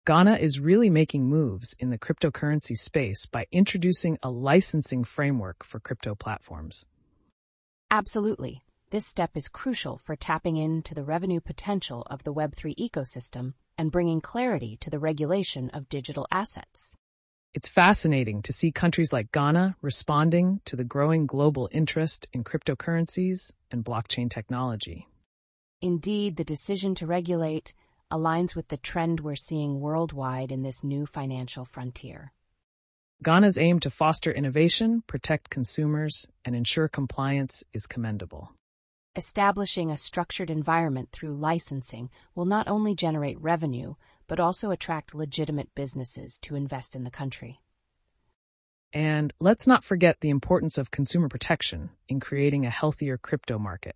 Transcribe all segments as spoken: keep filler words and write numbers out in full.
Ghana is really making moves in the cryptocurrency space by introducing a licensing framework for crypto platforms. Absolutely. This step is crucial for tapping into the revenue potential of the Web three ecosystem and bringing clarity to the regulation of digital assets. It's fascinating to see countries like Ghana responding to the growing global interest in cryptocurrencies and blockchain technology. Indeed, the decision to regulate aligns with the trend we're seeing worldwide in this new financial frontier. Ghana's aim to foster innovation, protect consumers, and ensure compliance is commendable. Establishing a structured environment through licensing will not only generate revenue, but also attract legitimate businesses to invest in the country. And let's not forget the importance of consumer protection in creating a healthier crypto market.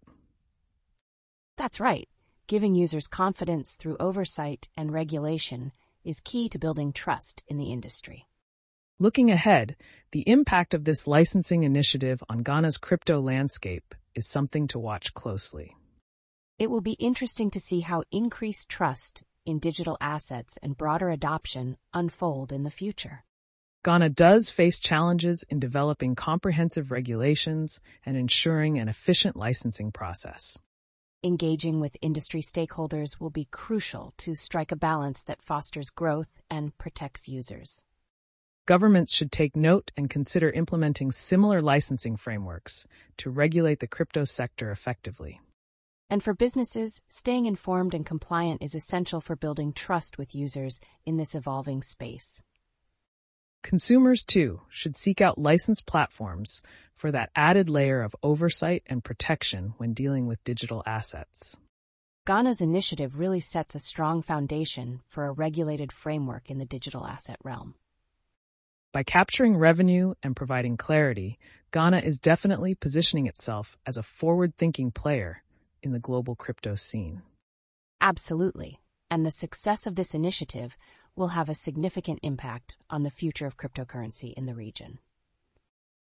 That's right. Giving users confidence through oversight and regulation is key to building trust in the industry. Looking ahead, the impact of this licensing initiative on Ghana's crypto landscape is something to watch closely. It will be interesting to see how increased trust in digital assets and broader adoption unfold in the future. Ghana does face challenges in developing comprehensive regulations and ensuring an efficient licensing process. Engaging with industry stakeholders will be crucial to strike a balance that fosters growth and protects users. Governments should take note and consider implementing similar licensing frameworks to regulate the crypto sector effectively. And for businesses, staying informed and compliant is essential for building trust with users in this evolving space. Consumers, too, should seek out licensed platforms for that added layer of oversight and protection when dealing with digital assets. Ghana's initiative really sets a strong foundation for a regulated framework in the digital asset realm. By capturing revenue and providing clarity, Ghana is definitely positioning itself as a forward-thinking player in the global crypto scene. Absolutely. And the success of this initiative will have a significant impact on the future of cryptocurrency in the region.